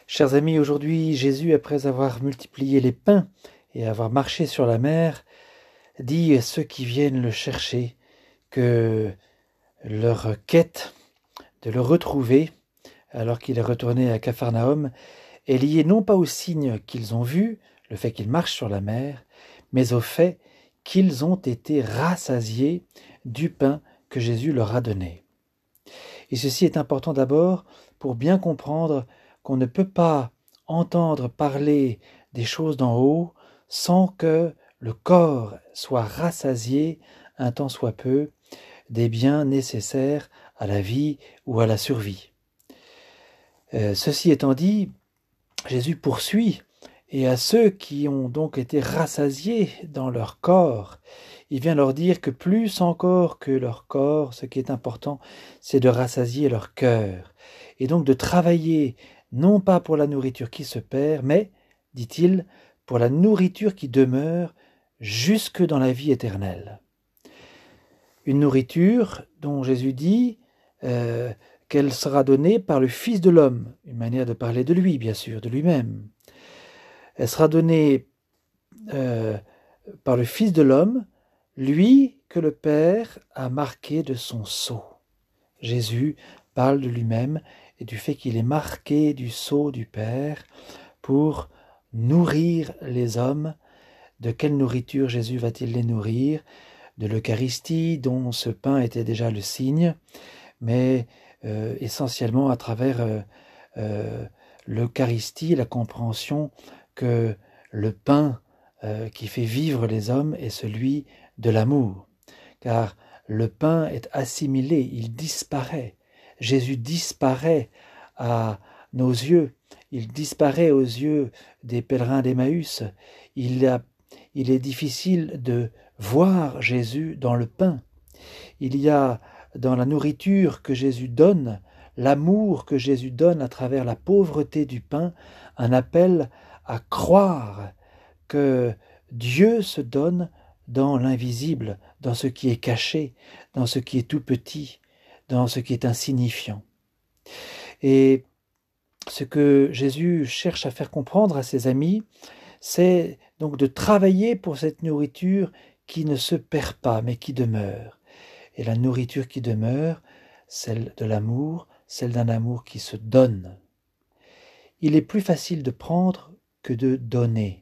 Chers amis, aujourd'hui, Jésus, après avoir multiplié les pains et avoir marché sur la mer, dit à ceux qui viennent le chercher que leur quête de le retrouver, alors qu'il est retourné à Capharnaüm, est liée non pas aux signes qu'ils ont vus, le fait qu'ils marchent sur la mer, mais au fait qu'ils ont été rassasiés du pain que Jésus leur a donné. Et ceci est important d'abord pour bien comprendre qu'on ne peut pas entendre parler des choses d'en haut sans que le corps soit rassasié, un temps soit peu, des biens nécessaires à la vie ou à la survie. Ceci étant dit, Jésus poursuit, et à ceux qui ont donc été rassasiés dans leur corps, il vient leur dire que plus encore que leur corps, ce qui est important, c'est de rassasier leur cœur, et donc de travailler non pas pour la nourriture qui se perd, mais, dit-il, pour la nourriture qui demeure jusque dans la vie éternelle. Une nourriture dont Jésus dit qu'elle sera donnée par le Fils de l'homme, une manière de parler de lui, bien sûr, de lui-même. Elle sera donnée par le Fils de l'homme, lui que le Père a marqué de son sceau. Jésus parle de lui-même et du fait qu'il est marqué du sceau du Père pour nourrir les hommes. De quelle nourriture Jésus va-t-il les nourrir? De l'Eucharistie, dont ce pain était déjà le signe, mais essentiellement à travers l'Eucharistie, la compréhension que le pain qui fait vivre les hommes est celui de l'amour. Car le pain est assimilé, il disparaît. Jésus disparaît à nos yeux, il disparaît aux yeux des pèlerins d'Emmaüs. Il est difficile de voir Jésus dans le pain. Il y a dans la nourriture que Jésus donne, l'amour que Jésus donne à travers la pauvreté du pain, un appel à croire que Dieu se donne dans l'invisible, dans ce qui est caché, dans ce qui est tout petit, dans ce qui est insignifiant. Et ce que Jésus cherche à faire comprendre à ses amis, c'est donc de travailler pour cette nourriture qui ne se perd pas, mais qui demeure. Et la nourriture qui demeure, celle de l'amour, celle d'un amour qui se donne. Il est plus facile de prendre que de donner.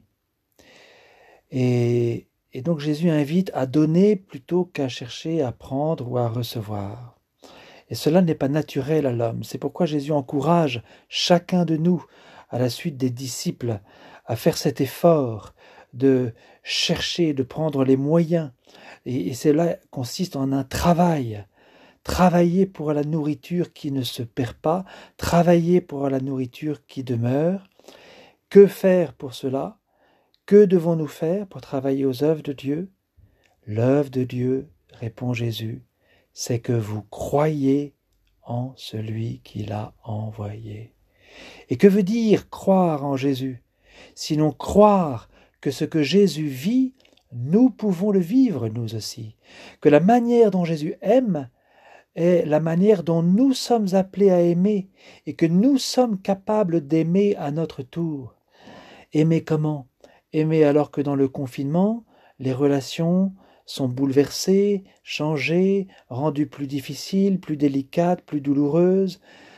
Et donc Jésus invite à donner plutôt qu'à chercher à prendre ou à recevoir. Et cela n'est pas naturel à l'homme. C'est pourquoi Jésus encourage chacun de nous, à la suite des disciples, à faire cet effort de chercher, de prendre les moyens. Et cela consiste en un travail. Travailler pour la nourriture qui ne se perd pas, travailler pour la nourriture qui demeure. Que faire pour cela? Que devons-nous faire pour travailler aux œuvres de Dieu? L'œuvre de Dieu, répond Jésus, c'est que vous croyez en celui qui l'a envoyé. Et que veut dire croire en Jésus? Sinon croire que ce que Jésus vit, nous pouvons le vivre nous aussi. Que la manière dont Jésus aime est la manière dont nous sommes appelés à aimer et que nous sommes capables d'aimer à notre tour. Aimer comment? Aimer alors que dans le confinement, les relations sont bouleversées, changées, rendues plus difficiles, plus délicates, plus douloureuses,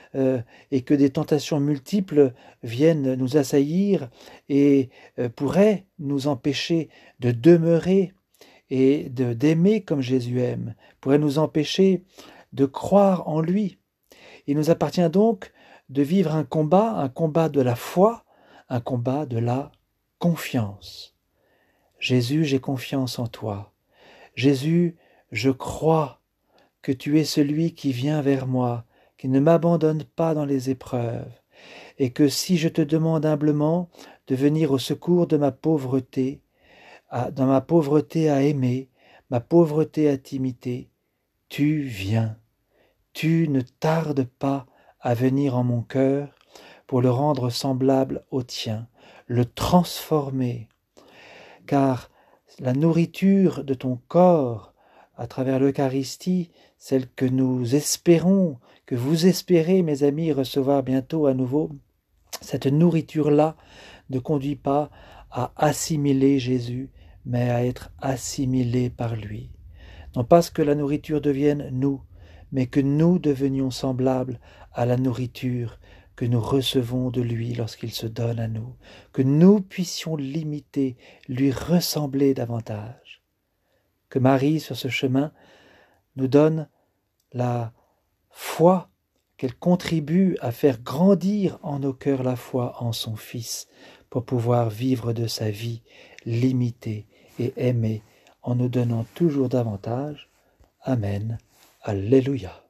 et que des tentations multiples viennent nous assaillir et pourraient nous empêcher de demeurer et d'aimer comme Jésus aime, pourraient nous empêcher de croire en lui. Il nous appartient donc de vivre un combat de la foi, un combat de la confiance. Jésus, j'ai confiance en toi. Jésus, je crois que tu es celui qui vient vers moi, qui ne m'abandonne pas dans les épreuves, et que si je te demande humblement de venir au secours de ma pauvreté, dans ma pauvreté à aimer, ma pauvreté à t'imiter, tu viens. Tu ne tardes pas à venir en mon cœur pour le rendre semblable au tien, le transformer, car la nourriture de ton corps, à travers l'Eucharistie, celle que nous espérons, que vous espérez, mes amis, recevoir bientôt à nouveau, Cette nourriture-là ne conduit pas à assimiler Jésus, mais à être assimilé par lui. Non pas que la nourriture devienne nous, mais que nous devenions semblables à la nourriture que nous recevons de lui lorsqu'il se donne à nous, que nous puissions l'imiter, lui ressembler davantage. Que Marie, sur ce chemin, nous donne la foi, qu'elle contribue à faire grandir en nos cœurs la foi en son Fils, pour pouvoir vivre de sa vie, l'imiter et aimer en nous donnant toujours davantage. Amen. Alléluia.